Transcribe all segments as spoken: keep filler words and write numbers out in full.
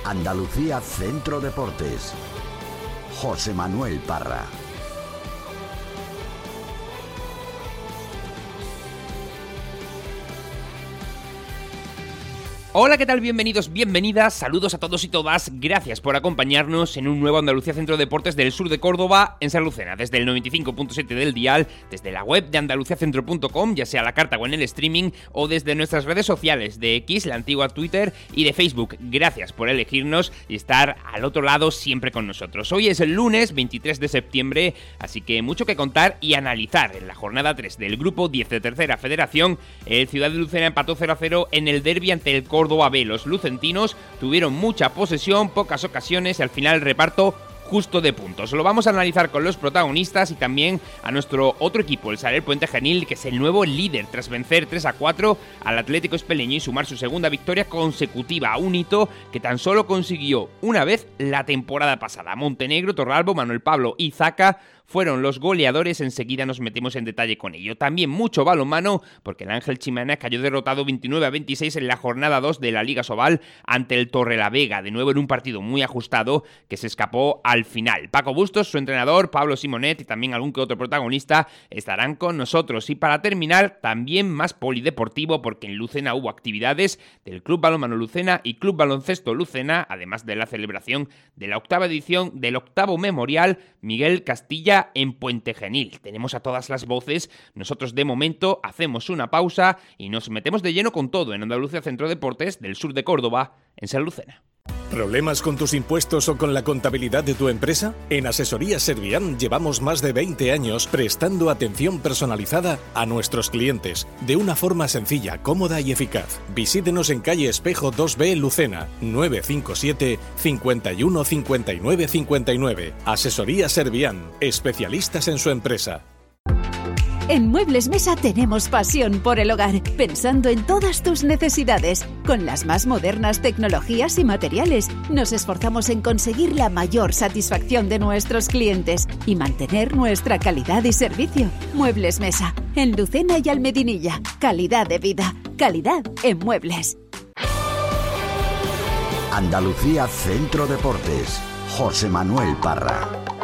Andalucía Centro Deportes. José Manuel Parra. Hola, ¿qué tal? Bienvenidos, bienvenidas, saludos a todos y todas, gracias por acompañarnos en un nuevo Andalucía Centro Deportes del sur de Córdoba, en San Lucena, desde el noventa y cinco punto siete del dial, desde la web de andalucía centro punto com, ya sea a la carta o en el streaming, o desde nuestras redes sociales de X, la antigua Twitter, y de Facebook. Gracias por elegirnos y estar al otro lado siempre con nosotros. Hoy es el lunes veintitrés de septiembre, así que mucho que contar y analizar. En la jornada tres del grupo diez de Tercera Federación, el Ciudad de Lucena empató cero a cero en el derbi ante el Córdoba B. Los lucentinos tuvieron mucha posesión, pocas ocasiones y al final el reparto justo de puntos. Lo vamos a analizar con los protagonistas y también a nuestro otro equipo, el Saler Puente Genil, que es el nuevo líder tras vencer tres a cuatro al Atlético Espeleño y sumar su segunda victoria consecutiva, un hito que tan solo consiguió una vez la temporada pasada. Montenegro, Torralbo, Manuel Pablo y Zaca fueron los goleadores, enseguida nos metemos en detalle con ello. También mucho balonmano, porque el Ángel Chimana cayó derrotado veintinueve a veintiséis en la jornada dos de la Liga Sobal ante el Torrelavega, de nuevo en un partido muy ajustado que se escapó al final. Paco Bustos, su entrenador, Pablo Simonet y también algún que otro protagonista estarán con nosotros. Y para terminar, también más polideportivo, porque en Lucena hubo actividades del Club Balonmano Lucena y Club Baloncesto Lucena, además de la celebración de la octava edición del octavo memorial Miguel Castilla en Puente Genil. Tenemos a todas las voces, nosotros de momento hacemos una pausa y nos metemos de lleno con todo en Andalucía Centro Deportes del sur de Córdoba, en San Lucena. ¿Problemas con tus impuestos o con la contabilidad de tu empresa? En Asesoría Servian llevamos más de veinte años prestando atención personalizada a nuestros clientes de una forma sencilla, cómoda y eficaz. Visítenos en calle Espejo dos B, Lucena, nueve cinco siete, cinco uno, cinco nueve cinco nueve. Asesoría Servian, especialistas en su empresa. En Muebles Mesa tenemos pasión por el hogar, pensando en todas tus necesidades. Con las más modernas tecnologías y materiales, nos esforzamos en conseguir la mayor satisfacción de nuestros clientes y mantener nuestra calidad y servicio. Muebles Mesa, en Lucena y Almedinilla. Calidad de vida, calidad en muebles. Andalucía Centro Deportes. José Manuel Parra.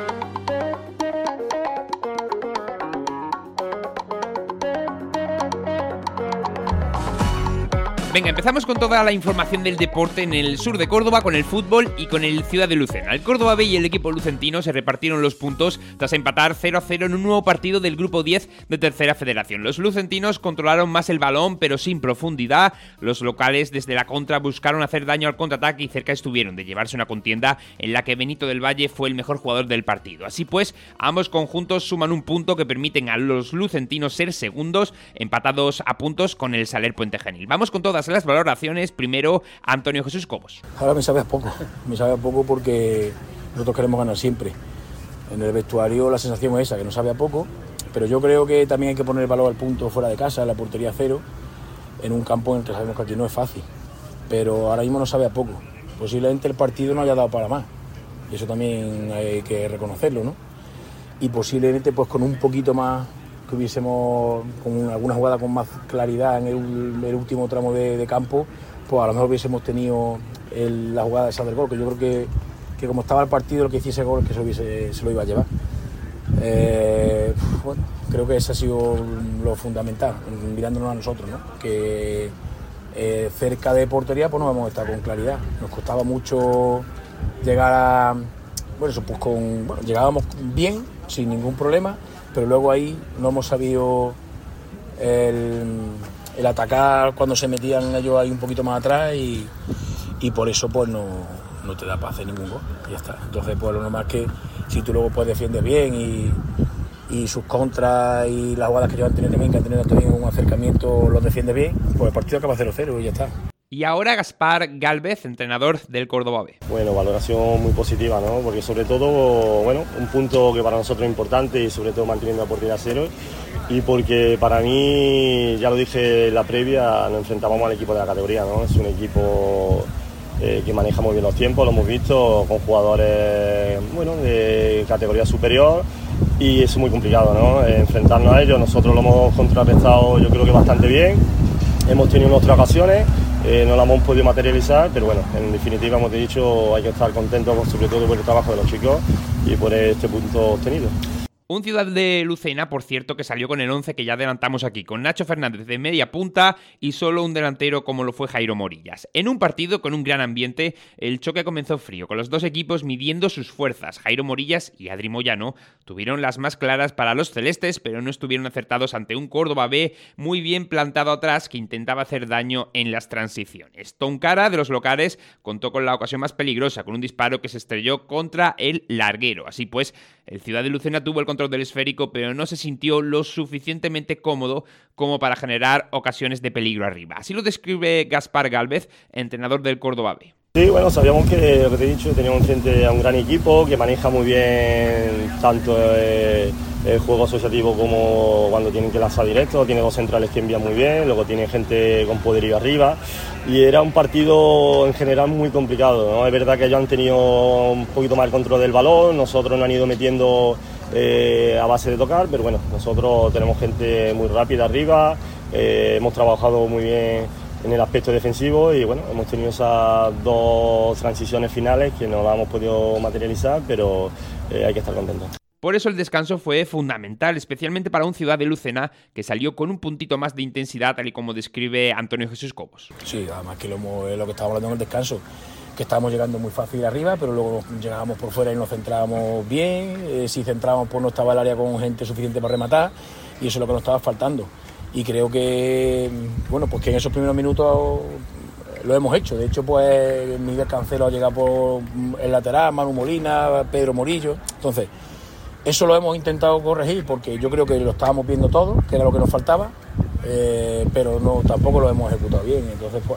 Venga, empezamos con toda la información del deporte en el sur de Córdoba, con el fútbol y con el Ciudad de Lucena. El Córdoba B y el equipo lucentino se repartieron los puntos tras empatar cero a cero en un nuevo partido del grupo diez de Tercera Federación. Los lucentinos controlaron más el balón, pero sin profundidad. Los locales desde la contra buscaron hacer daño al contraataque y cerca estuvieron de llevarse una contienda en la que Benito del Valle fue el mejor jugador del partido. Así pues, ambos conjuntos suman un punto que permiten a los lucentinos ser segundos, empatados a puntos con el Saler Puente Genil. Vamos con todas las valoraciones. Primero, Antonio Jesús Cobos. Ahora me sabe a poco, me sabe a poco porque nosotros queremos ganar siempre. En el vestuario la sensación es esa, que nos sabe a poco, pero yo creo que también hay que poner el valor al punto fuera de casa, en la portería cero, en un campo en el que sabemos que aquí no es fácil, pero ahora mismo nos sabe a poco. Posiblemente el partido no haya dado para más, y eso también hay que reconocerlo, ¿no? Y posiblemente pues con un poquito más, que hubiésemos con alguna jugada con más claridad en el, el último tramo de, de campo, pues a lo mejor hubiésemos tenido el, la jugada esa del gol, que yo creo que, que como estaba el partido, lo que hiciese gol es que se, hubiese, se lo iba a llevar. Eh, bueno, creo que ese ha sido lo fundamental, mirándonos a nosotros, ¿no? Que eh, cerca de portería pues no hemos estado con claridad, nos costaba mucho llegar a, bueno, eso pues con, bueno, llegábamos bien, sin ningún problema, pero luego ahí no hemos sabido el, el atacar cuando se metían ellos ahí un poquito más atrás y, y por eso pues no, no te da para hacer ningún gol, y ya está. Entonces pues lo normal es que si tú luego pues defiendes bien y, y sus contras y las jugadas que ellos han tenido también, que han tenido también un acercamiento, los defiendes bien, pues el partido acaba cero cero y ya está. Y ahora Gaspar Gálvez, entrenador del Córdoba B. Bueno, valoración muy positiva, ¿no? Porque sobre todo, bueno, un punto que para nosotros es importante y sobre todo manteniendo la portería a cero. Y porque para mí, ya lo dije en la previa, nos enfrentamos al equipo de la categoría, ¿no? Es un equipo eh, que maneja muy bien los tiempos, lo hemos visto, con jugadores, bueno, de categoría superior. Y es muy complicado, ¿no? Eh, enfrentarnos a ellos. Nosotros lo hemos contrarrestado, yo creo que bastante bien. Hemos tenido nuestras ocasiones, eh, no la hemos podido materializar, pero bueno, en definitiva hemos dicho hay que estar contentos sobre todo por el trabajo de los chicos y por este punto obtenido. Un Ciudad de Lucena, por cierto, que salió con el once que ya adelantamos aquí, con Nacho Fernández de media punta y solo un delantero como lo fue Jairo Morillas. En un partido con un gran ambiente, el choque comenzó frío, con los dos equipos midiendo sus fuerzas. Jairo Morillas y Adri Moyano tuvieron las más claras para los celestes, pero no estuvieron acertados ante un Córdoba B muy bien plantado atrás que intentaba hacer daño en las transiciones. Tonkara, de los locales, contó con la ocasión más peligrosa, con un disparo que se estrelló contra el larguero. Así pues, el Ciudad de Lucena tuvo el control del esférico, pero no se sintió lo suficientemente cómodo como para generar ocasiones de peligro arriba. Así lo describe Gaspar Gálvez, entrenador del Córdoba B. Sí, bueno, sabíamos que, lo que te he dicho, teníamos frente a un gran equipo que maneja muy bien tanto eh, el juego asociativo como cuando tienen que lanzar directo, tiene dos centrales que envían muy bien, luego tiene gente con poderío arriba y era un partido en general muy complicado, ¿no? Es verdad que ellos han tenido un poquito más el control del balón, nosotros nos han ido metiendo eh, a base de tocar, pero bueno, nosotros tenemos gente muy rápida arriba, eh, hemos trabajado muy bien en el aspecto defensivo y bueno, hemos tenido esas dos transiciones finales que no las hemos podido materializar, pero eh, hay que estar contentos. Por eso el descanso fue fundamental, especialmente para un Ciudad de Lucena que salió con un puntito más de intensidad, tal y como describe Antonio Jesús Cobos. Sí, además que lo, es lo que estábamos hablando en el descanso, que estábamos llegando muy fácil arriba, pero luego llegábamos por fuera y nos centrábamos bien, eh, si centrábamos pues no estaba el área con gente suficiente para rematar y eso es lo que nos estaba faltando. Y creo que, bueno, pues que en esos primeros minutos lo hemos hecho. De hecho, pues Miguel Cancelo ha llegado por el lateral, Manu Molina, Pedro Morillo. Entonces, eso lo hemos intentado corregir porque yo creo que lo estábamos viendo todo, que era lo que nos faltaba, eh, pero no tampoco lo hemos ejecutado bien. Entonces, pues,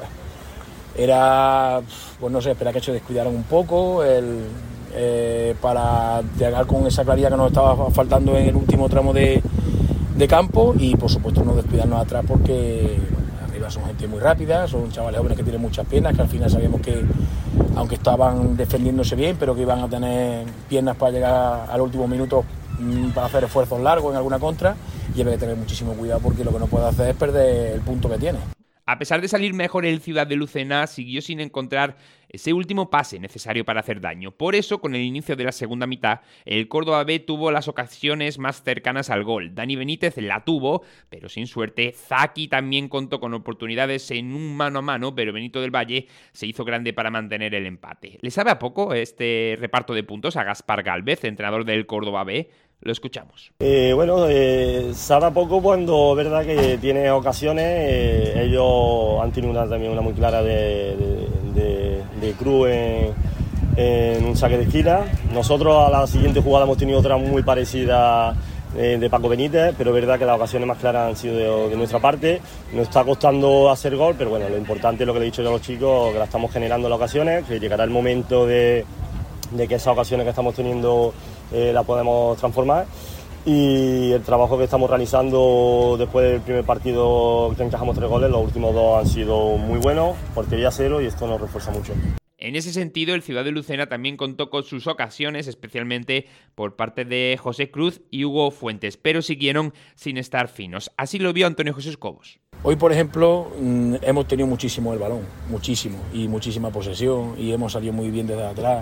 era, pues no sé, esperar que se descuidaran un poco el, eh, para llegar con esa claridad que nos estaba faltando en el último tramo de de campo y por supuesto no descuidarnos atrás porque bueno, arriba son gente muy rápida, son chavales jóvenes que tienen muchas piernas, que al final sabíamos que aunque estaban defendiéndose bien, pero que iban a tener piernas para llegar al último minuto mmm, para hacer esfuerzos largos en alguna contra y hay que tener muchísimo cuidado porque lo que no puede hacer es perder el punto que tiene. A pesar de salir mejor el Ciudad de Lucena, siguió sin encontrar ese último pase necesario para hacer daño. Por eso, con el inicio de la segunda mitad, el Córdoba B tuvo las ocasiones más cercanas al gol. Dani Benítez la tuvo, pero sin suerte. Zaki también contó con oportunidades en un mano a mano, pero Benito del Valle se hizo grande para mantener el empate. ¿Le sabe a poco este reparto de puntos a Gaspar Gálvez, entrenador del Córdoba B? Lo escuchamos. Eh, bueno, eh, sabe a poco cuando es verdad que tiene ocasiones. Eh, ellos han tenido una, también una muy clara de, de, de, de Cruz en, en un saque de esquina. Nosotros a la siguiente jugada hemos tenido otra muy parecida eh, de Paco Benítez, pero es verdad que las ocasiones más claras han sido de, de nuestra parte. Nos está costando hacer gol, pero bueno, lo importante es lo que le he dicho yo a los chicos, que la estamos generando las ocasiones, que llegará el momento de, de que esas ocasiones que estamos teniendo Eh, la podemos transformar y el trabajo que estamos realizando después del primer partido que encajamos tres goles, los últimos dos han sido muy buenos, portería cero y esto nos refuerza mucho. En ese sentido, el Ciudad de Lucena también contó con sus ocasiones, especialmente por parte de José Cruz y Hugo Fuentes, pero siguieron sin estar finos. Así lo vio Antonio Jesús Cobos. Hoy, por ejemplo, hemos tenido muchísimo el balón, muchísimo, y muchísima posesión, y hemos salido muy bien desde atrás.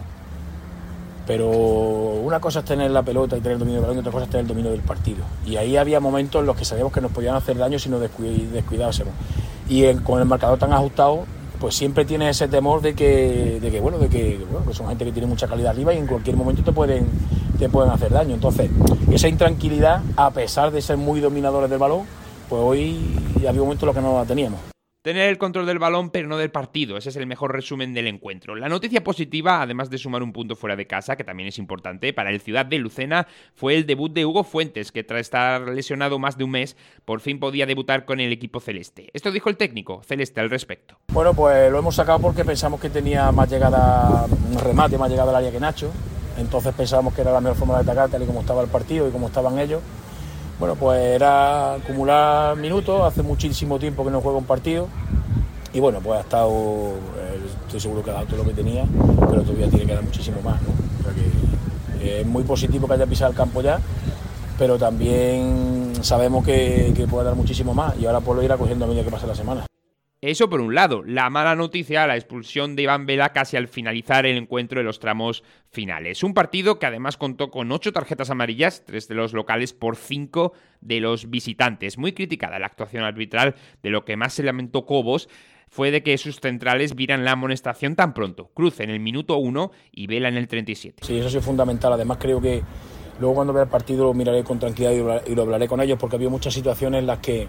Pero una cosa es tener la pelota y tener el dominio del balón y otra cosa es tener el dominio del partido. Y ahí había momentos en los que sabíamos que nos podían hacer daño si nos descuidásemos. Y en, con el marcador tan ajustado, pues siempre tienes ese temor de que, de que, bueno, de que, bueno, que son gente que tiene mucha calidad arriba y en cualquier momento te pueden, te pueden hacer daño. Entonces, esa intranquilidad, a pesar de ser muy dominadores del balón, pues hoy había momentos en los que no la teníamos. Tener el control del balón, pero no del partido. Ese es el mejor resumen del encuentro. La noticia positiva, además de sumar un punto fuera de casa, que también es importante para el Ciudad de Lucena, fue el debut de Hugo Fuentes, que tras estar lesionado más de un mes, por fin podía debutar con el equipo celeste. Esto dijo el técnico celeste al respecto. Bueno, pues lo hemos sacado porque pensamos que tenía más llegada, un remate, más llegada al área que Nacho. Entonces pensábamos que era la mejor forma de atacar, tal y como estaba el partido y como estaban ellos. Bueno, pues era acumular minutos, hace muchísimo tiempo que no juega un partido y bueno, pues ha estado, eh, estoy seguro que ha dado todo lo que tenía, pero todavía tiene que dar muchísimo más, ¿no? O sea que eh, es muy positivo que haya pisado el campo ya, pero también sabemos que, que puede dar muchísimo más y ahora pues lo irá cogiendo a medida que pase la semana. Eso por un lado. La mala noticia, la expulsión de Iván Vela casi al finalizar el encuentro de los tramos finales. Un partido que además contó con ocho tarjetas amarillas, tres de los locales por cinco de los visitantes. Muy criticada la actuación arbitral. De lo que más se lamentó Cobos fue de que sus centrales vieran la amonestación tan pronto. Cruz en el minuto uno y Vela en el treinta y siete. Sí, eso sí es fundamental. Además creo que luego cuando vea el partido lo miraré con tranquilidad y lo hablaré con ellos, porque había muchas situaciones en las que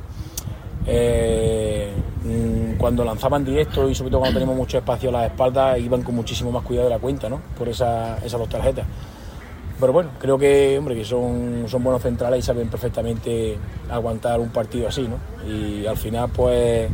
eh, cuando lanzaban directo y sobre todo cuando teníamos mucho espacio a las espaldas iban con muchísimo más cuidado de la cuenta, ¿no? Por esa, esas dos tarjetas. Pero bueno, creo que, hombre, que son, son buenos centrales y saben perfectamente aguantar un partido así, ¿no? Y al final, pues,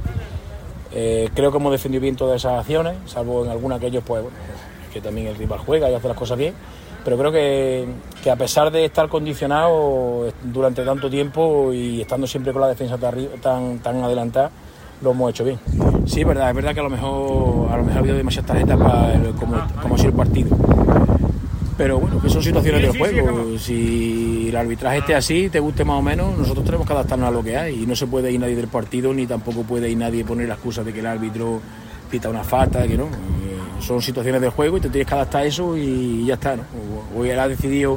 eh, creo que hemos defendido bien todas esas acciones, salvo en alguna que ellos, pues, bueno, que también el rival juega y hace las cosas bien. Pero creo que, que a pesar de estar condicionados durante tanto tiempo y estando siempre con la defensa tan, tan adelantada, lo hemos hecho bien. Sí, es verdad, es verdad que a lo mejor, a lo mejor ha habido demasiadas tarjetas para el, como, como ha sido el partido. Pero bueno, que son situaciones del juego. Si el arbitraje esté así, te guste más o menos, nosotros tenemos que adaptarnos a lo que hay. Y no se puede ir nadie del partido, ni tampoco puede ir nadie poner la excusa de que el árbitro pita una falta, que no. Son situaciones del juego y te tienes que adaptar a eso y ya está, ¿no? Hoy él ha decidido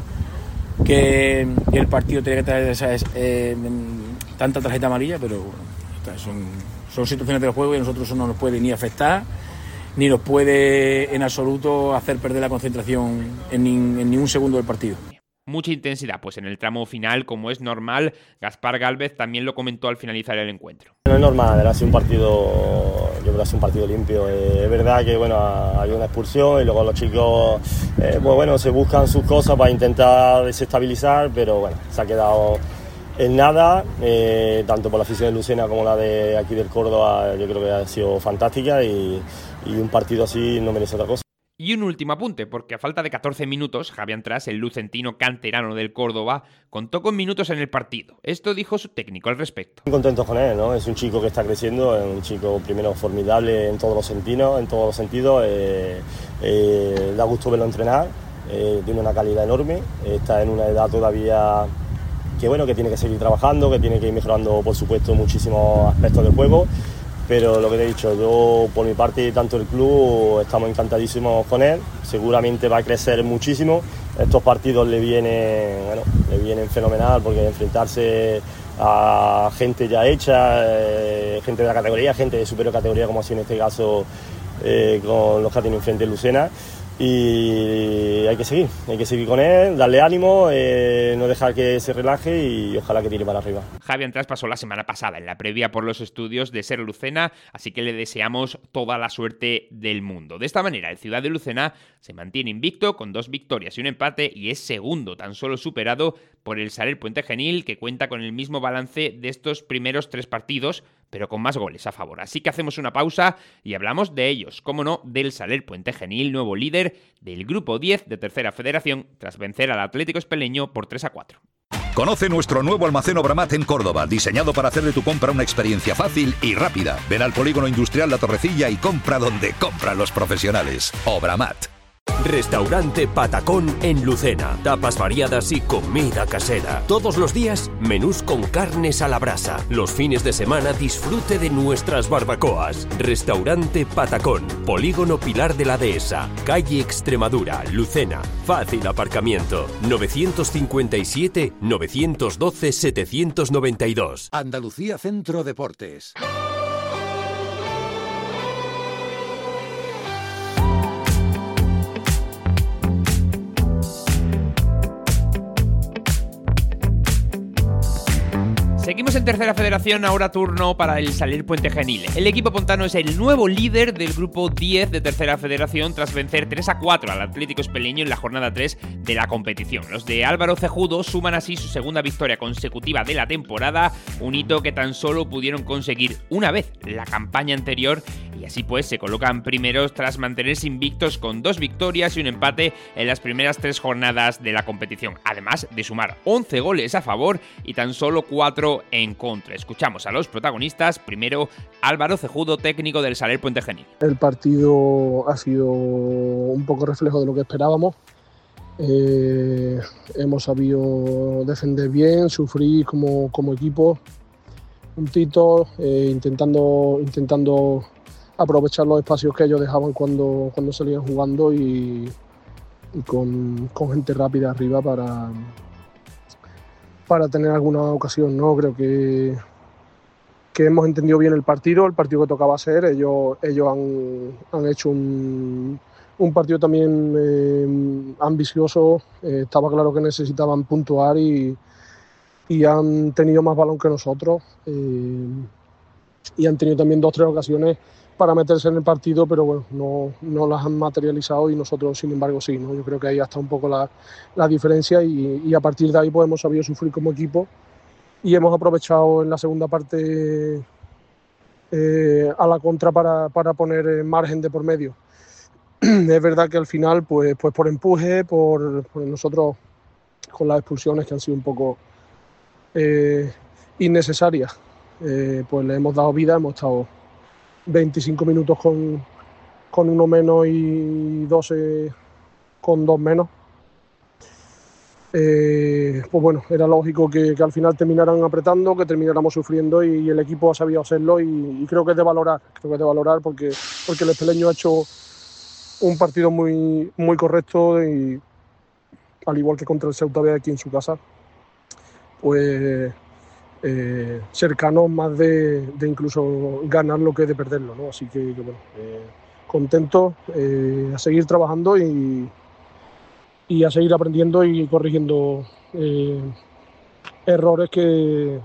que el partido tiene que traer esa, eh, tanta tarjeta amarilla, pero bueno, está, son, son situaciones del juego y a nosotros eso no nos puede ni afectar ni nos puede en absoluto hacer perder la concentración en, ni, en ningún segundo del partido. Mucha intensidad, pues en el tramo final, como es normal. Gaspar Gálvez también lo comentó al finalizar el encuentro. No es normal, ha sido un partido, yo creo que ha sido un partido limpio. Eh, es verdad que bueno, había una expulsión y luego los chicos eh, pues, bueno, se buscan sus cosas para intentar desestabilizar, pero bueno, se ha quedado en nada, eh, tanto por la afición de Lucena como la de aquí del Córdoba. Yo creo que ha sido fantástica y, y un partido así no merece otra cosa. Y un último apunte, porque a falta de catorce minutos, Javi Antras, el lucentino canterano del Córdoba, contó con minutos en el partido. Esto dijo su técnico al respecto. Muy contentos con él, ¿no? Es un chico que está creciendo, es un chico primero formidable en todos los sentidos, en todos los sentidos. Eh, eh, da gusto verlo entrenar, eh, tiene una calidad enorme, está en una edad todavía que bueno, que tiene que seguir trabajando, que tiene que ir mejorando, por supuesto, muchísimos aspectos del juego. Pero lo que te he dicho, yo por mi parte y tanto el club estamos encantadísimos con él, seguramente va a crecer muchísimo, estos partidos le vienen, bueno, le vienen fenomenal porque enfrentarse a gente ya hecha, eh, gente de la categoría, gente de superior categoría como ha sido en este caso eh, con los que ha tenido enfrente en Lucena. Y hay que seguir, hay que seguir con él, darle ánimo, eh, no dejar que se relaje y ojalá que tire para arriba. Javi Antras pasó la semana pasada en la previa por los estudios de Ser Lucena, así que le deseamos toda la suerte del mundo. De esta manera, el Ciudad de Lucena se mantiene invicto con dos victorias y un empate y es segundo, tan solo superado por el Saler Puente Genil, que cuenta con el mismo balance de estos primeros tres partidos, pero con más goles a favor. Así que hacemos una pausa y hablamos de ellos, cómo no, del Saler Puente Genil, nuevo líder del Grupo diez de Tercera Federación, tras vencer al Atlético Espeleño por tres a cuatro. Conoce nuestro nuevo almacén Obramat en Córdoba, diseñado para hacer de tu compra una experiencia fácil y rápida. Ven al Polígono Industrial La Torrecilla y compra donde compran los profesionales. Obramat. Restaurante Patacón en Lucena. Tapas variadas y comida casera. Todos los días, menús con carnes a la brasa. Los fines de semana, disfrute de nuestras barbacoas. Restaurante Patacón. Polígono Pilar de la Dehesa. Calle Extremadura, Lucena. Fácil aparcamiento. novecientos cincuenta y siete, novecientos doce, setecientos noventa y dos. Andalucía Centro Deportes. Seguimos en Tercera Federación, ahora turno para el Saler Puente Genil. El equipo pontano es el nuevo líder del Grupo diez de Tercera Federación tras vencer tres a cuatro al Atlético Espeleño en la jornada tres de la competición. Los de Álvaro Cejudo suman así su segunda victoria consecutiva de la temporada, un hito que tan solo pudieron conseguir una vez la campaña anterior, y así pues se colocan primeros tras mantenerse invictos con dos victorias y un empate en las primeras tres jornadas de la competición, además de sumar once goles a favor y tan solo cuatro en contra. Escuchamos a los protagonistas. Primero, Álvaro Cejudo, técnico del Saler Puente Genil. El partido ha sido un poco reflejo de lo que esperábamos. Eh, hemos sabido defender bien, sufrir como, como equipo juntitos, eh, intentando, intentando aprovechar los espacios que ellos dejaban cuando, cuando salían jugando y, y con, con gente rápida arriba para, para tener alguna ocasión, ¿no? Creo que, que hemos entendido bien el partido, el partido que tocaba hacer. Ellos, ellos han, han hecho un, un partido también eh, ambicioso. Eh, estaba claro que necesitaban puntuar y, y han tenido más balón que nosotros. Eh, y han tenido también dos o tres ocasiones para meterse en el partido, pero bueno, no, no las han materializado y nosotros, sin embargo, sí, ¿no? Yo creo que ahí está un poco la, la diferencia y, y a partir de ahí pues, hemos sabido sufrir como equipo y hemos aprovechado en la segunda parte eh, a la contra para, para poner margen de por medio. Es verdad que al final, pues, pues por empuje, por, por nosotros con las expulsiones que han sido un poco eh, innecesarias, eh, pues le hemos dado vida, hemos estado veinticinco minutos con, con uno menos y doce con dos menos. Eh, pues bueno, era lógico que, que al final terminaran apretando, que termináramos sufriendo y el equipo ha sabido hacerlo y, y creo que es de valorar, creo que es de valorar porque, porque el Espeleño ha hecho un partido muy, muy correcto y al igual que contra el Ceuta B aquí en su casa, pues Eh, cercanos más de, de incluso ganarlo que de perderlo, ¿no? Así que, que bueno, eh, contento, eh, a seguir trabajando y, y a seguir aprendiendo y corrigiendo eh, errores que,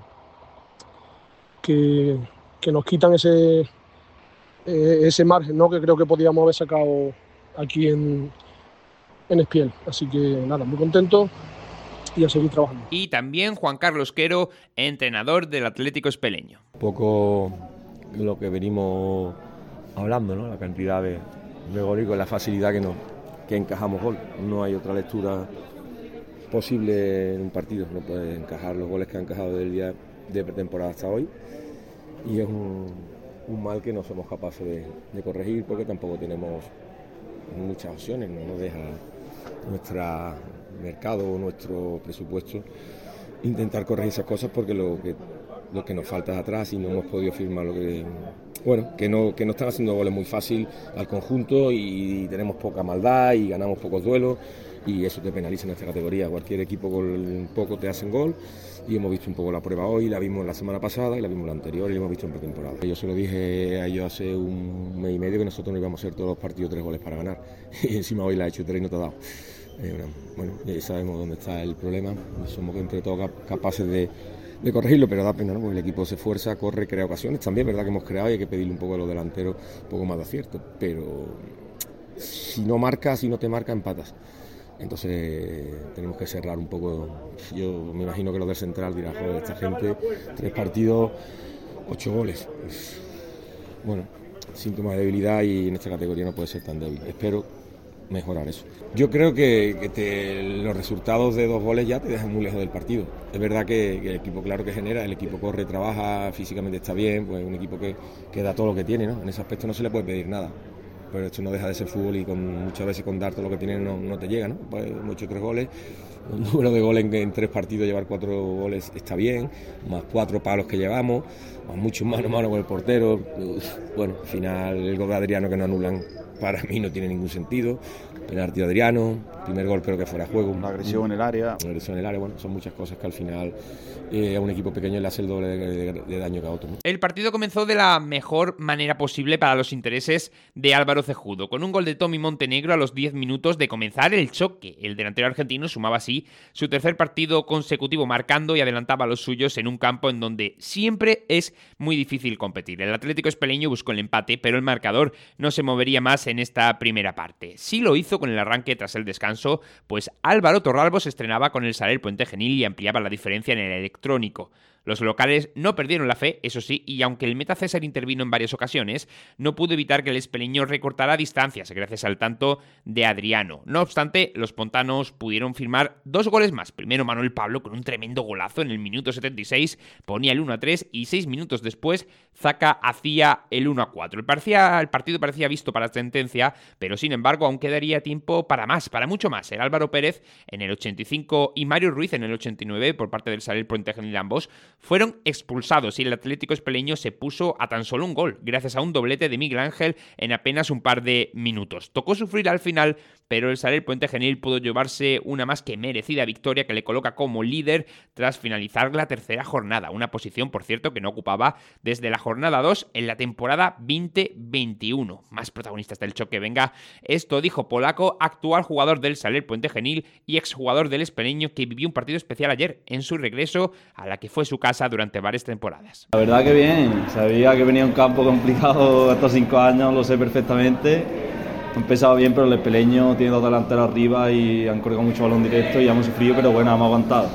que, que nos quitan ese, eh, ese margen, ¿no? Que creo que podíamos haber sacado aquí en, en Espiel. Así que nada, muy contento y a seguir trabajando. Y también Juan Carlos Quero, entrenador del Atlético Espeleño. Un poco lo que venimos hablando, ¿no? La cantidad de, de gol y con la facilidad que, nos, que encajamos gol. No hay otra lectura posible en un partido. No puede encajar los goles que han encajado del día de pretemporada hasta hoy. Y es un, un mal que no somos capaces de, de corregir porque tampoco tenemos muchas opciones. No nos deja nuestra mercado o nuestro presupuesto intentar corregir esas cosas porque lo que, lo que nos falta es atrás y no hemos podido firmar lo que bueno, que no, que no están haciendo goles muy fácil al conjunto y tenemos poca maldad y ganamos pocos duelos y eso te penaliza en esta categoría. Cualquier equipo con poco te hacen gol y hemos visto un poco la prueba hoy, la vimos la semana pasada y la vimos la anterior y la hemos visto en pretemporada. Yo se lo dije a ellos hace un mes y medio que nosotros no íbamos a hacer todos los partidos tres goles para ganar y encima hoy la ha hecho tres y no te ha dado. Bueno, ya sabemos dónde está el problema, somos entre todos capaces de, de corregirlo, pero da pena, ¿no? Porque el equipo se esfuerza, corre, crea ocasiones, también es verdad que hemos creado y hay que pedirle un poco a los delanteros un poco más de acierto, pero si no marcas, si no te marca, empatas. Entonces tenemos que cerrar un poco. Yo me imagino que los del central dirán, joder, esta gente, tres partidos, ocho goles. Bueno, síntomas de debilidad y en esta categoría no puede ser tan débil. Espero mejorar eso. Yo creo que, que te, los resultados de dos goles ya te dejan muy lejos del partido. Es verdad que, que el equipo, claro que genera, el equipo corre, trabaja, físicamente está bien, pues un equipo que, que da todo lo que tiene, ¿no? En ese aspecto no se le puede pedir nada. Pero esto no deja de ser fútbol y con, muchas veces con dar todo lo que tiene no, no te llega, ¿no? Pues hemos hecho tres goles, un número de goles en, en tres partidos, llevar cuatro goles está bien, más cuatro palos que llevamos, más muchos mano a mano con el portero. Bueno, al final el gol de Adriano que no anulan para mí no tiene ningún sentido. Penalti de Adriano, primer gol creo que fuera de juego. Una agresión en el área. Una agresión en el área, bueno, son muchas cosas que al final eh, a un equipo pequeño le hace el doble de, de, de daño que a otro, ¿no? El partido comenzó de la mejor manera posible para los intereses de Álvaro Cejudo, con un gol de Tommy Montenegro a los diez minutos de comenzar el choque. El delantero argentino sumaba así su tercer partido consecutivo marcando y adelantaba a los suyos en un campo en donde siempre es muy difícil competir. El Atlético Espeleño buscó el empate, pero el marcador no se movería más en esta primera parte. Sí lo hizo con el arranque tras el descanso, pues Álvaro Torralbo se estrenaba con el Saler Puente Genil y ampliaba la diferencia en el electrónico. Los locales no perdieron la fe, eso sí, y aunque el meta César intervino en varias ocasiones, no pudo evitar que el espeleño recortara distancias gracias al tanto de Adriano. No obstante, los pontanos pudieron firmar dos goles más. Primero Manuel Pablo con un tremendo golazo en el minuto setenta y seis, ponía el uno a tres y seis minutos después Zaca hacía el uno a cuatro. El, parecía, el partido parecía visto para sentencia, pero sin embargo aún quedaría tiempo para más, para mucho más. El Álvaro Pérez en el ochenta y cinco y Mario Ruiz en el ochenta y nueve por parte del Saler Puente Genil ambos fueron expulsados y el Atlético Espeleño se puso a tan solo un gol, gracias a un doblete de Miguel Ángel en apenas un par de minutos. Tocó sufrir al final, pero el Saler Puente Genil pudo llevarse una más que merecida victoria que le coloca como líder tras finalizar la tercera jornada, una posición, por cierto, que no ocupaba desde la jornada dos en la temporada veinte veintiuno. Más protagonistas del choque, venga. Esto dijo Polaco, actual jugador del Saler Puente Genil y exjugador del Espeleño, que vivió un partido especial ayer en su regreso a la que fue su casa durante varias temporadas. La verdad que bien, sabía que venía un campo complicado estos cinco años, lo sé perfectamente. Ha empezado bien, pero el Espeleño tiene dos delanteros arriba y han colgado mucho balón directo y hemos sufrido, pero bueno, hemos aguantado.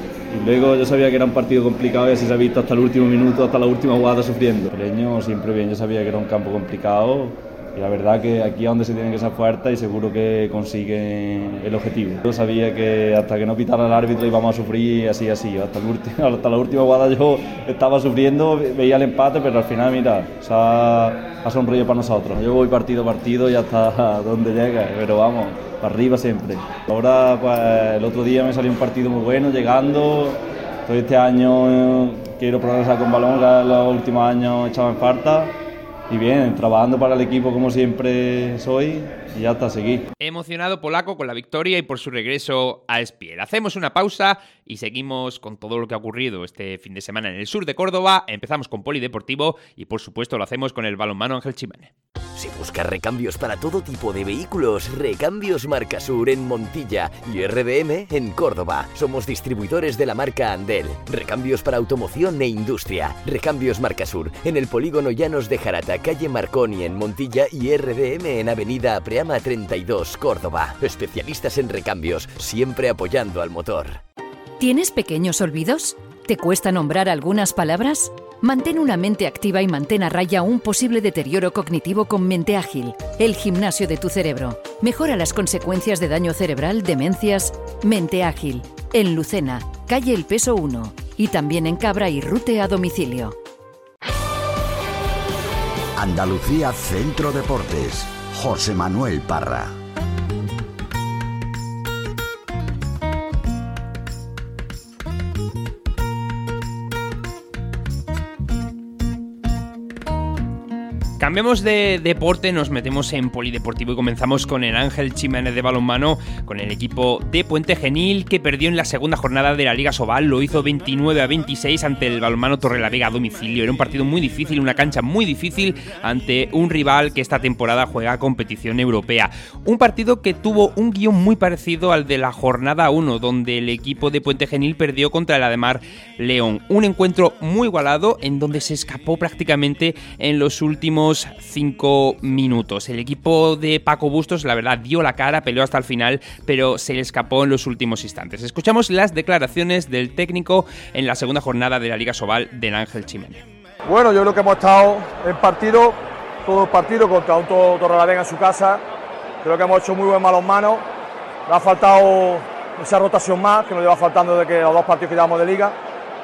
Y luego yo sabía que era un partido complicado y así se ha visto hasta el último minuto, hasta la última jugada sufriendo. El Espeleño siempre bien, yo sabía que era un campo complicado y la verdad que aquí es donde se tienen que ser fuertes y seguro que consiguen el objetivo. Yo sabía que hasta que no pitara el árbitro íbamos a sufrir así, así, hasta, el último, hasta la última jugada yo estaba sufriendo, veía el empate, pero al final, mira, o sea, ha sonreído para nosotros. Yo voy partido a partido y hasta donde llega, pero vamos, para arriba siempre. Ahora, pues, el otro día me salió un partido muy bueno, llegando. Todo este año quiero progresar con balón, que los últimos años echaba en falta. Y bien, trabajando para el equipo como siempre soy y ya está, seguir. Emocionado Polaco con la victoria y por su regreso a Espiel. Hacemos una pausa y seguimos con todo lo que ha ocurrido este fin de semana en el sur de Córdoba. Empezamos con Polideportivo y por supuesto lo hacemos con el balonmano Ángel Chimene. Si buscas recambios para todo tipo de vehículos, Recambios Marcasur en Montilla y R D M en Córdoba. Somos distribuidores de la marca Andel. Recambios para automoción e industria. Recambios Marcasur en el polígono Llanos de Jarata, calle Marconi en Montilla y R D M en avenida Apreama treinta y dos, Córdoba. Especialistas en recambios, siempre apoyando al motor. ¿Tienes pequeños olvidos? ¿Te cuesta nombrar algunas palabras? Mantén una mente activa y mantén a raya un posible deterioro cognitivo con Mente Ágil, el gimnasio de tu cerebro. Mejora las consecuencias de daño cerebral, demencias. Mente Ágil, en Lucena, calle El Peso uno y también en Cabra y Rute a domicilio. Andalucía Centro Deportes, José Manuel Parra. Cambiamos de deporte, nos metemos en polideportivo y comenzamos con el Ángel Chimene de balonmano, con el equipo de Puente Genil que perdió en la segunda jornada de la Liga Sobal. Lo hizo veintinueve a veintiséis ante el balonmano Torrelavega a domicilio. Era un partido muy difícil, una cancha muy difícil ante un rival que esta temporada juega competición europea. Un partido que tuvo un guión muy parecido al de la jornada uno, donde el equipo de Puente Genil perdió contra el Ademar León. Un encuentro muy igualado en donde se escapó prácticamente en los últimos cinco minutos. El equipo de Paco Bustos, la verdad, dio la cara, peleó hasta el final, pero se le escapó en los últimos instantes. Escuchamos las declaraciones del técnico en la segunda jornada de la Liga Sobal del Ángel Chimene. Bueno, yo creo que hemos estado en partido, todo el partido contra un Torrelavega en su casa. Creo que hemos hecho muy buen balonmano. Me ha faltado esa rotación más que nos lleva faltando de que los dos partidos que llevamos de Liga.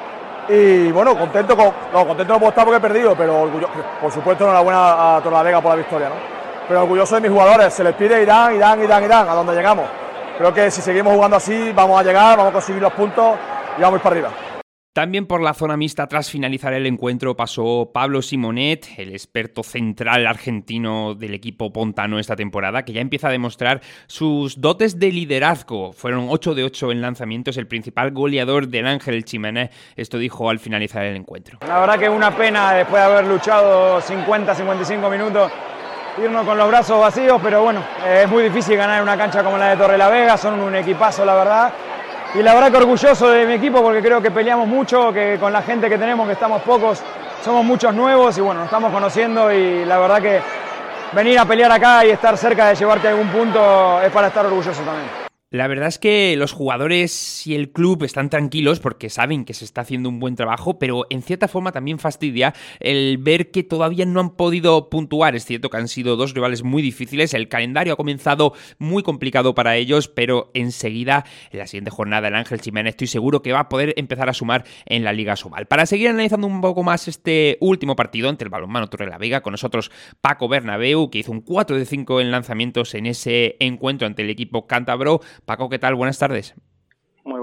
Y bueno, contento, con, no, contento no puedo estar porque he perdido, pero orgulloso, por supuesto enhorabuena a Torrelavega por la victoria, ¿no? Pero orgulloso de mis jugadores, se les pide y dan, y dan, y dan, y dan, a donde llegamos. Creo que si seguimos jugando así vamos a llegar, vamos a conseguir los puntos y vamos a ir para arriba. También por la zona mixta, tras finalizar el encuentro, pasó Pablo Simonet, el experto central argentino del equipo pontano esta temporada, que ya empieza a demostrar sus dotes de liderazgo. Fueron ocho de ocho en lanzamientos, el principal goleador del Ángel Chimene. Esto dijo al finalizar el encuentro. La verdad que es una pena, después de haber luchado cincuenta a cincuenta y cinco minutos, irnos con los brazos vacíos, pero bueno, es muy difícil ganar una cancha como la de Torrelavega, son un equipazo, la verdad. Y la verdad que orgulloso de mi equipo porque creo que peleamos mucho, que con la gente que tenemos, que estamos pocos, somos muchos nuevos y bueno, nos estamos conociendo y la verdad que venir a pelear acá y estar cerca de llevarte a algún punto es para estar orgulloso también. La verdad es que los jugadores y el club están tranquilos porque saben que se está haciendo un buen trabajo, pero en cierta forma también fastidia el ver que todavía no han podido puntuar. Es cierto que han sido dos rivales muy difíciles, el calendario ha comenzado muy complicado para ellos, pero enseguida, en la siguiente jornada, el Ángel Chimene estoy seguro que va a poder empezar a sumar en la Liga Sobal. Para seguir analizando un poco más este último partido entre el balonmano Torrelavega, con nosotros Paco Bernabeu, que hizo un cuatro de cinco en lanzamientos en ese encuentro ante el equipo cántabro. Paco, ¿qué tal? Buenas tardes. Muy buenas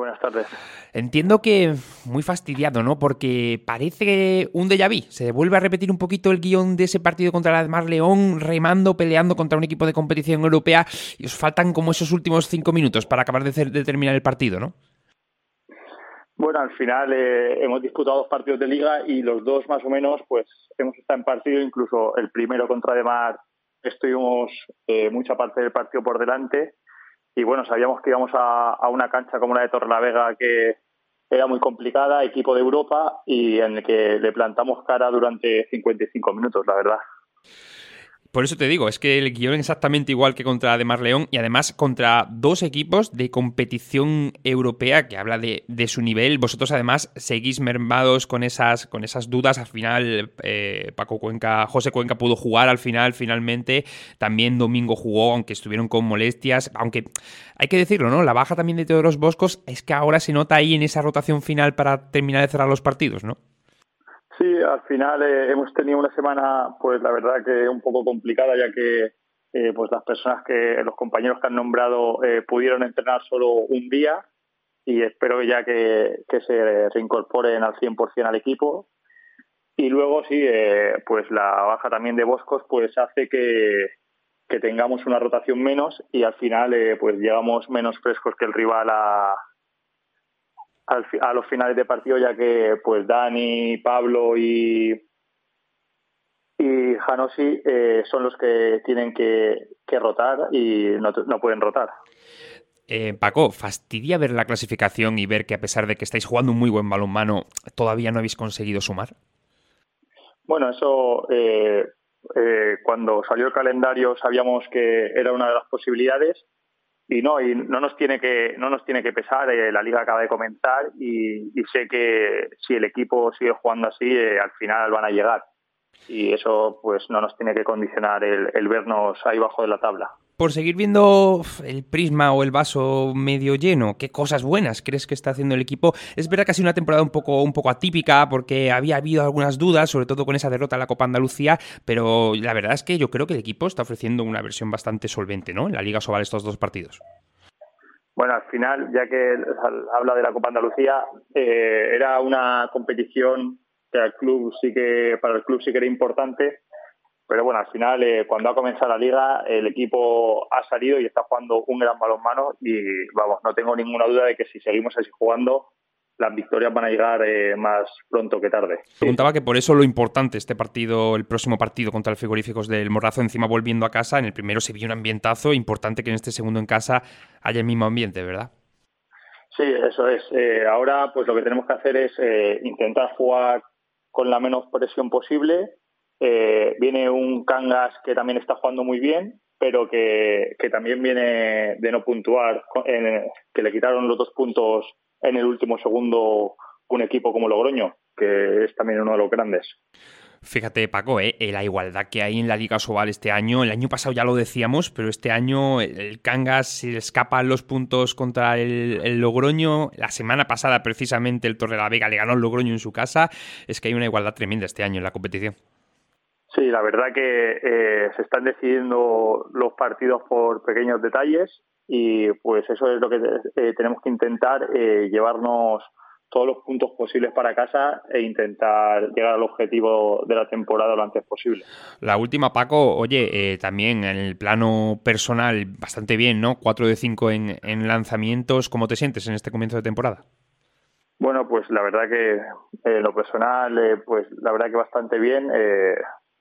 buenas tardes. Entiendo que muy fastidiado, ¿no? Porque parece un déjà vu. Se vuelve a repetir un poquito el guión de ese partido contra la Mar León, remando, peleando contra un equipo de competición europea, y os faltan como esos últimos cinco minutos para acabar de, de terminar el partido, ¿no? Bueno, al final eh, hemos disputado dos partidos de Liga y los dos más o menos pues hemos estado en partido, incluso el primero contra Ademar estuvimos eh, mucha parte del partido por delante y bueno, sabíamos que íbamos a, a una cancha como la de Torrelavega que era muy complicada, equipo de Europa y en el que le plantamos cara durante cincuenta y cinco minutos, la verdad. Por eso te digo, es que el guión es exactamente igual que contra Ademar León y además contra dos equipos de competición europea que habla de, de su nivel. Vosotros además seguís mermados con esas, con esas dudas. Al final eh, Paco Cuenca, José Cuenca pudo jugar al final, finalmente. También Domingo jugó, aunque estuvieron con molestias. Aunque hay que decirlo, ¿no? La baja también de Teodoros Boscos es que ahora se nota ahí en esa rotación final para terminar de cerrar los partidos, ¿no? Sí, al final eh, hemos tenido una semana, pues la verdad que un poco complicada, ya que eh, pues las personas que, los compañeros que han nombrado eh, pudieron entrenar solo un día y espero ya que, que se reincorporen al cien por ciento al equipo. Y luego sí, eh, pues la baja también de Boscos pues hace que, que tengamos una rotación menos y al final eh, pues llegamos menos frescos que el rival a a los finales de partido, ya que pues Dani, Pablo y y Janosi eh, son los que tienen que, que rotar y no, no pueden rotar. Eh, Paco, ¿fastidia ver la clasificación y ver que a pesar de que estáis jugando un muy buen balonmano, todavía no habéis conseguido sumar? Bueno, eso eh, eh, cuando salió el calendario sabíamos que era una de las posibilidades. Y no, y no nos tiene que no nos tiene que pesar, eh, la liga acaba de comenzar y, y sé que si el equipo sigue jugando así, eh, al final van a llegar. Y eso pues no nos tiene que condicionar el, el vernos ahí bajo de la tabla. Por seguir viendo el prisma o el vaso medio lleno, ¿qué cosas buenas crees que está haciendo el equipo? Es verdad que ha sido una temporada un poco, un poco atípica porque había habido algunas dudas, sobre todo con esa derrota en la Copa Andalucía, pero la verdad es que yo creo que el equipo está ofreciendo una versión bastante solvente, ¿no? En la Liga Sobal estos dos partidos. Bueno, al final, ya que habla de la Copa Andalucía, eh, era una competición que al club sí que para el club sí que era importante. Pero bueno, al final, eh, cuando ha comenzado la liga, el equipo ha salido y está jugando un gran balonmano y, vamos, no tengo ninguna duda de que si seguimos así jugando, las victorias van a llegar eh, más pronto que tarde. Preguntaba que por eso lo importante este partido, el próximo partido contra el Frigoríficos del Morrazo, encima volviendo a casa, en el primero se vio un ambientazo, importante que en este segundo en casa haya el mismo ambiente, ¿verdad? Sí, eso es. Eh, ahora, pues lo que tenemos que hacer es eh, intentar jugar con la menos presión posible. Eh, viene un Cangas que también está jugando muy bien, pero que, que también viene de no puntuar, en, que le quitaron los dos puntos en el último segundo un equipo como Logroño, que es también uno de los grandes. Fíjate, Paco, ¿eh? la igualdad que hay en la Liga Sobal este año, el año pasado ya lo decíamos, pero este año el Cangas se le escapan los puntos contra el, el Logroño. La semana pasada precisamente el Torrelavega le ganó al Logroño en su casa. Es que hay una igualdad tremenda este año en la competición. Sí, la verdad que eh, se están decidiendo los partidos por pequeños detalles y pues eso es lo que eh, tenemos que intentar, eh, llevarnos todos los puntos posibles para casa e intentar llegar al objetivo de la temporada lo antes posible. La última, Paco, oye, eh, también en el plano personal bastante bien, ¿no? cuatro de cinco en, en lanzamientos. ¿Cómo te sientes en este comienzo de temporada? Bueno, pues la verdad que en eh, lo personal, eh, pues la verdad que bastante bien. Eh,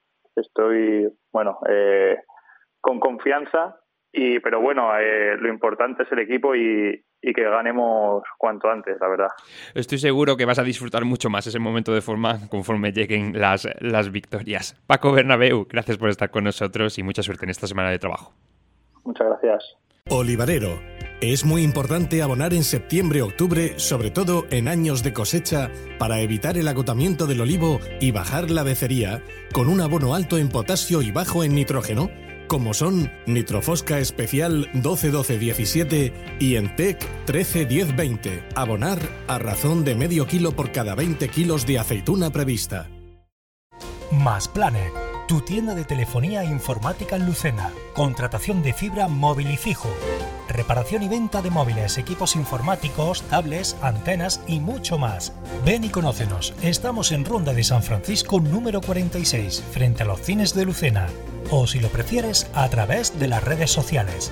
Estoy, bueno, eh, con confianza, y pero bueno, eh, lo importante es el equipo y, y que ganemos cuanto antes, la verdad. Estoy seguro que vas a disfrutar mucho más ese momento de forma conforme lleguen las, las victorias. Paco Bernabeu, gracias por estar con nosotros y mucha suerte en esta semana de trabajo. Muchas gracias. Olivarero. Es muy importante abonar en septiembre-octubre, sobre todo en años de cosecha, para evitar el agotamiento del olivo y bajar la becería, con un abono alto en potasio y bajo en nitrógeno, como son Nitrofosca Especial doce doce diecisiete y Entec trece diez veinte. Abonar a razón de medio kilo por cada veinte kilos de aceituna prevista. Más Planet. tu tienda de telefonía e informática en Lucena. Contratación de fibra móvil y fijo. Reparación y venta de móviles, equipos informáticos, tablets, antenas y mucho más. Ven y conócenos. Estamos en Ronda de San Francisco número cuarenta y seis, frente a los cines de Lucena. O si lo prefieres, a través de las redes sociales.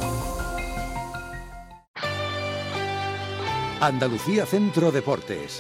Andalucía Centro Deportes.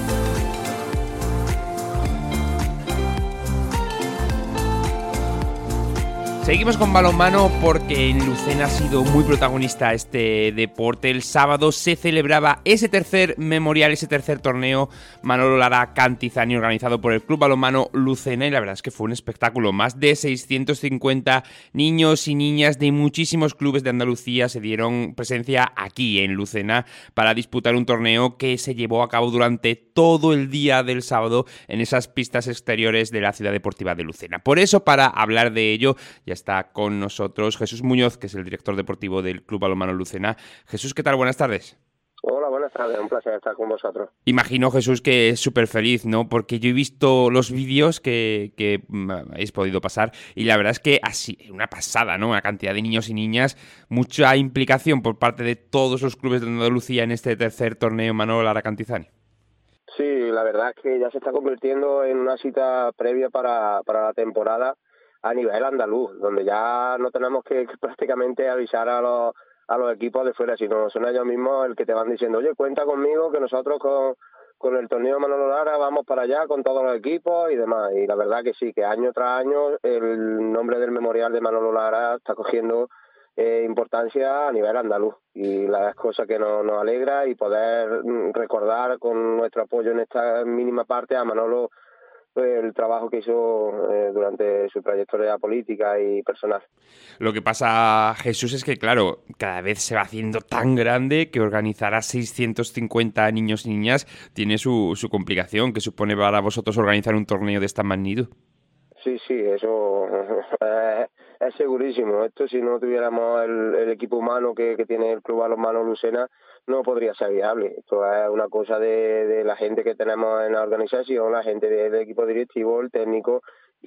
Seguimos con balonmano porque en Lucena ha sido muy protagonista este deporte. El sábado se celebraba ese tercer memorial, ese tercer torneo Manolo Lara Cantizani organizado por el Club Balonmano Lucena y la verdad es que fue un espectáculo. Más de seiscientos cincuenta niños y niñas de muchísimos clubes de Andalucía se dieron presencia aquí en Lucena para disputar un torneo que se llevó a cabo durante todo el día del sábado en esas pistas exteriores de la Ciudad Deportiva de Lucena. Por eso, para hablar de ello, ya está con nosotros Jesús Muñoz, que es el director deportivo del Club Balonmano Lucena. Jesús, ¿qué tal? Buenas tardes. Hola, buenas tardes. Un placer estar con vosotros. Imagino, Jesús, que es súper feliz, ¿no? Porque yo he visto los vídeos que, que habéis podido pasar y la verdad es que así, una pasada, ¿no? Una cantidad de niños y niñas, mucha implicación por parte de todos los clubes de Andalucía en este tercer torneo Manolo Lara Cantizani. Sí, la verdad es que ya se está convirtiendo en una cita previa para, para la temporada a nivel andaluz, donde ya no tenemos que, que prácticamente avisar a los, a los equipos de fuera, sino son ellos mismos el que te van diciendo, oye, cuenta conmigo, que nosotros con, con el torneo Manolo Lara vamos para allá con todos los equipos y demás. Y la verdad que sí, que año tras año el nombre del memorial de Manolo Lara está cogiendo eh, importancia a nivel andaluz. Y la cosa que nos, nos alegra y poder recordar con nuestro apoyo en esta mínima parte a Manolo el trabajo que hizo eh, durante su trayectoria política y personal. Lo que pasa, Jesús, es que, claro, cada vez se va haciendo tan grande que organizar a seiscientos cincuenta niños y niñas tiene su, su complicación, que supone para vosotros organizar un torneo de esta magnitud. Sí, sí, eso eh, es segurísimo. Esto, si no tuviéramos el, el equipo humano que, que tiene el Club Balonmano Lucena, no podría ser viable. Esto es una cosa de, de la gente que tenemos en la organización, la gente del equipo directivo, el técnico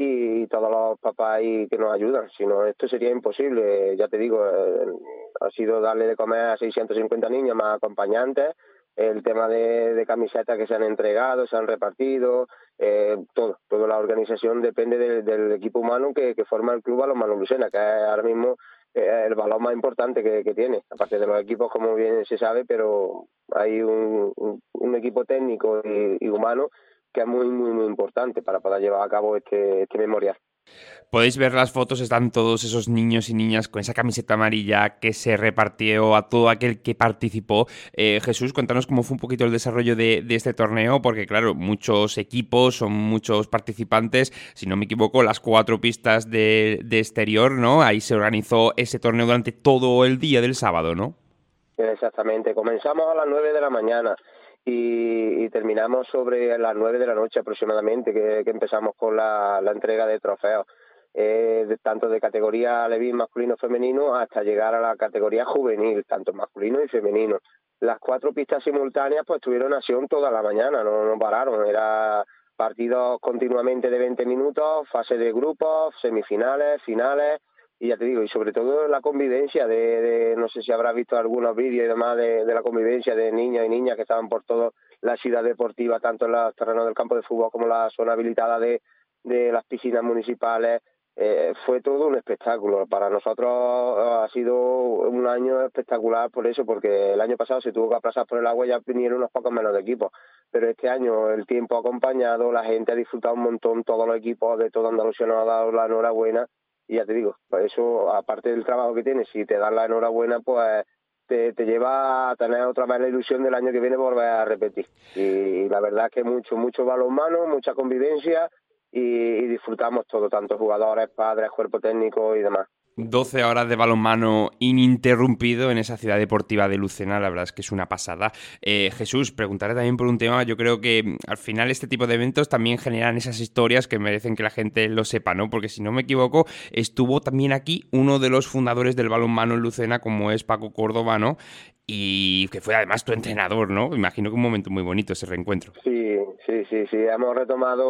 y todos los papás y que nos ayudan. Si no, esto sería imposible. Ya te digo, eh, ha sido darle de comer a seiscientos cincuenta niños más acompañantes, el tema de, de camisetas que se han entregado, se han repartido, eh, todo, toda la organización depende de, del equipo humano que, que forma el Club Balonmano Lucena, que es ahora mismo eh, el valor más importante que, que tiene, aparte de los equipos, como bien se sabe, pero hay un, un, un equipo técnico y, y humano que es muy, muy, muy importante para poder llevar a cabo este, este memorial. Podéis ver las fotos, están todos esos niños y niñas con esa camiseta amarilla que se repartió a todo aquel que participó. Eh, Jesús, cuéntanos cómo fue un poquito el desarrollo de, de este torneo, porque claro, muchos equipos, son muchos participantes, si no me equivoco, las cuatro pistas de, de exterior, ¿no? Ahí se organizó ese torneo durante todo el día del sábado, ¿no? Exactamente, comenzamos a las nueve de la mañana. Y, y terminamos sobre las nueve de la noche aproximadamente, que, que empezamos con la, la entrega de trofeos, eh, de, tanto de categoría alevín masculino femenino hasta llegar a la categoría juvenil, tanto masculino y femenino. Las cuatro pistas simultáneas pues tuvieron acción toda la mañana, no, no pararon, era partidos continuamente de veinte minutos, fase de grupos, semifinales, finales. Y ya te digo, y sobre todo la convivencia de, de no sé si habrás visto algunos vídeos y demás de, de la convivencia de niños y niñas que estaban por toda la ciudad deportiva, tanto en los terrenos del campo de fútbol como la zona habilitada de, de las piscinas municipales. Eh, fue todo un espectáculo. Para nosotros ha sido un año espectacular por eso, porque el año pasado se tuvo que aplazar por el agua y ya vinieron unos pocos menos de equipos. Pero este año el tiempo ha acompañado, la gente ha disfrutado un montón, todos los equipos de toda Andalucía nos han dado la enhorabuena. Y ya te digo, por eso, aparte del trabajo que tienes, si te dan la enhorabuena, pues te, te lleva a tener otra vez la ilusión del año que viene volver a repetir. Y la verdad es que mucho, mucho balonmano, mucha convivencia y, y disfrutamos todo, tanto jugadores, padres, cuerpo técnico y demás. doce horas de balonmano ininterrumpido en esa ciudad deportiva de Lucena, la verdad es que es una pasada. Eh, Jesús, preguntaré también por un tema, yo creo que al final este tipo de eventos también generan esas historias que merecen que la gente lo sepa, ¿no? Porque si no me equivoco, estuvo también aquí uno de los fundadores del balonmano en Lucena, como es Paco Córdoba, ¿no? Y que fue además tu entrenador, ¿no? Imagino que un momento muy bonito ese reencuentro. Sí, sí, sí, sí, hemos retomado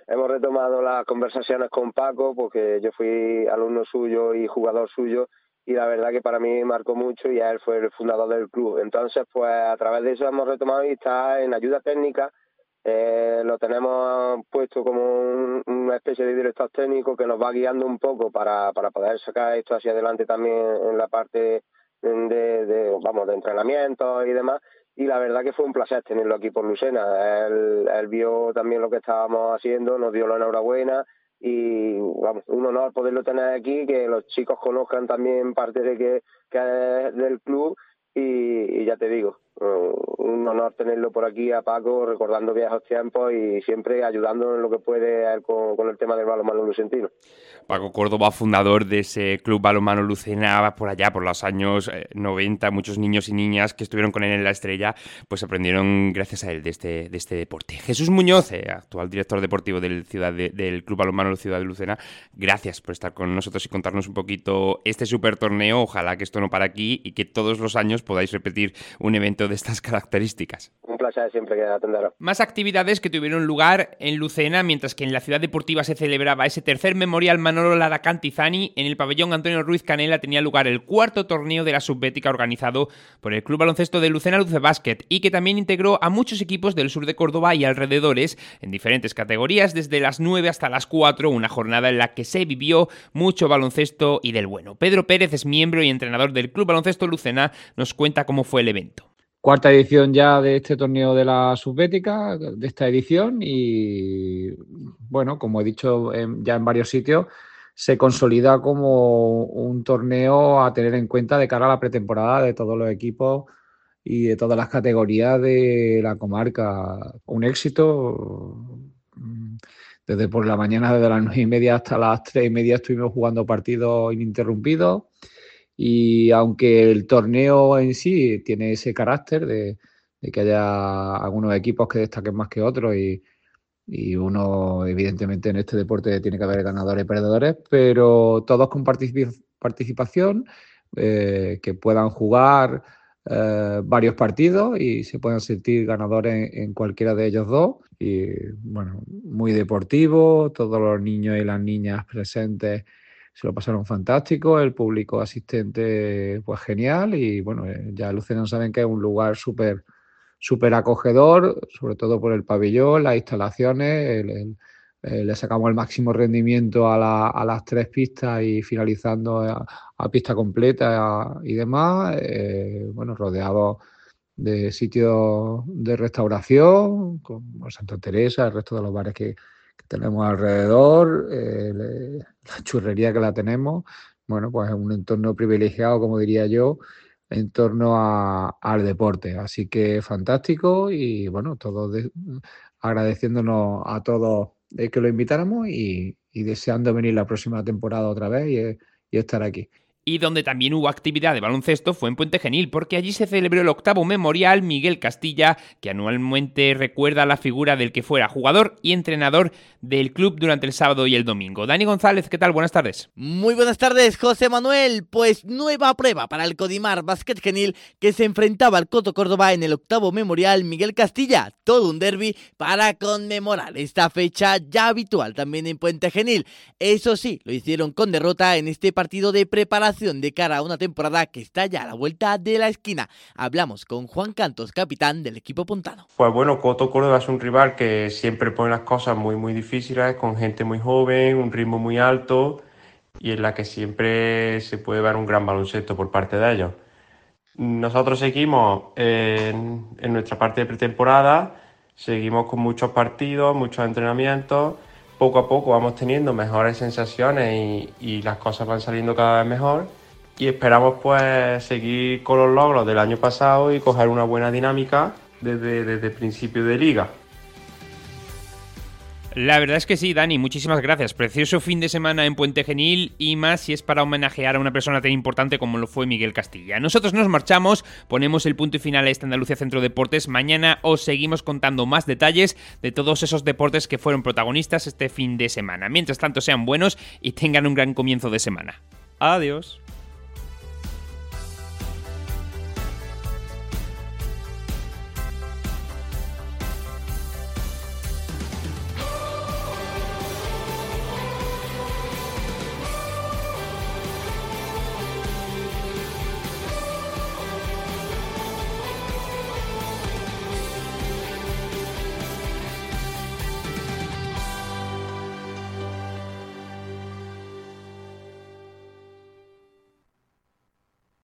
hemos retomado las conversaciones con Paco, porque yo fui alumno suyo y jugador suyo, y la verdad que para mí marcó mucho y él fue el fundador del club. Entonces, pues a través de eso hemos retomado y está en ayuda técnica. Eh, lo tenemos puesto como un, una especie de director técnico que nos va guiando un poco para, para poder sacar esto hacia adelante también en la parte de, de, vamos, de entrenamiento y demás. Y la verdad que fue un placer tenerlo aquí por Lucena. Él, él vio también lo que estábamos haciendo, nos dio la enhorabuena y vamos, un honor poderlo tener aquí, que los chicos conozcan también parte de que, que es del club y, y ya te digo, un honor tenerlo por aquí a Paco, recordando viejos tiempos y siempre ayudándonos en lo que puede a él con, con el tema del balonmano lucentino. Paco Córdoba, fundador de ese Club Balonmano Lucena, por allá, por los años noventa, muchos niños y niñas que estuvieron con él en la Estrella, pues aprendieron gracias a él de este, de este deporte. Jesús Muñoz, eh, actual director deportivo del, ciudad de, del Club Balonmano Ciudad de Lucena, gracias por estar con nosotros y contarnos un poquito este super torneo. Ojalá que esto no pare aquí y que todos los años podáis repetir un evento de estas características. Un placer siempre que atenderos. Más actividades que tuvieron lugar en Lucena, mientras que en la Ciudad Deportiva se celebraba ese tercer memorial Manolo Lara Cantizani. En el pabellón Antonio Ruiz Canela tenía lugar el cuarto torneo de la Subbética organizado por el Club Baloncesto de Lucena Luce Basket y que también integró a muchos equipos del sur de Córdoba y alrededores en diferentes categorías desde las nueve hasta las cuatro, una jornada en la que se vivió mucho baloncesto y del bueno. Pedro Pérez es miembro y entrenador del Club Baloncesto Lucena, nos cuenta cómo fue el evento. Cuarta edición ya de este torneo de la Subbética, de esta edición, y bueno, como he dicho en, ya en varios sitios, se consolida como un torneo a tener en cuenta de cara a la pretemporada de todos los equipos y de todas las categorías de la comarca. Un éxito. Desde por la mañana, desde las nueve y media hasta las tres y media estuvimos jugando partidos ininterrumpidos. Y aunque el torneo en sí tiene ese carácter de, de que haya algunos equipos que destaquen más que otros y, y uno, evidentemente, en este deporte tiene que haber ganadores y perdedores, pero todos con particip- participación, eh, que puedan jugar eh, varios partidos y se puedan sentir ganadores en, en cualquiera de ellos dos. Y bueno, muy deportivo, todos los niños y las niñas presentes se lo pasaron fantástico, el público asistente pues genial y bueno, ya Lucena saben que es un lugar súper súper acogedor, sobre todo por el pabellón, las instalaciones, el, el, el, le sacamos el máximo rendimiento a, la, a las tres pistas y finalizando a, a pista completa y demás, eh, bueno, rodeado de sitios de restauración, como Santa Teresa, el resto de los bares que tenemos alrededor, eh, la churrería que la tenemos, bueno, pues es un entorno privilegiado, como diría yo, en torno a, al deporte. Así que fantástico y bueno, todos de, agradeciéndonos a todos de que lo invitáramos y, y deseando venir la próxima temporada otra vez y, y estar aquí. Y donde también hubo actividad de baloncesto fue en Puente Genil, porque allí se celebró el octavo memorial Miguel Castilla, que anualmente recuerda la figura del que fuera jugador y entrenador del club durante el sábado y el domingo. Dani González, ¿qué tal? Buenas tardes. Muy buenas tardes, José Manuel. Pues nueva prueba para el Codimar Basket Genil, que se enfrentaba al Coto Córdoba en el octavo memorial Miguel Castilla. Todo un derbi para conmemorar esta fecha ya habitual también en Puente Genil. Eso sí, lo hicieron con derrota en este partido de preparación de cara a una temporada que está ya a la vuelta de la esquina. Hablamos con Juan Cantos, capitán del equipo puntano. Pues bueno, Coto Córdoba es un rival que siempre pone las cosas muy muy difíciles, con gente muy joven, un ritmo muy alto y en la que siempre se puede ver un gran baloncesto por parte de ellos. Nosotros seguimos en, en nuestra parte de pretemporada, seguimos con muchos partidos, muchos entrenamientos. Poco a poco vamos teniendo mejores sensaciones y, y las cosas van saliendo cada vez mejor y esperamos pues seguir con los logros del año pasado y coger una buena dinámica desde, desde el principio de liga. La verdad es que sí, Dani, muchísimas gracias. Precioso fin de semana en Puente Genil y más si es para homenajear a una persona tan importante como lo fue Miguel Castilla. Nosotros nos marchamos, ponemos el punto y final a este Andalucía Centro Deportes. Mañana os seguimos contando más detalles de todos esos deportes que fueron protagonistas este fin de semana. Mientras tanto, sean buenos y tengan un gran comienzo de semana. Adiós.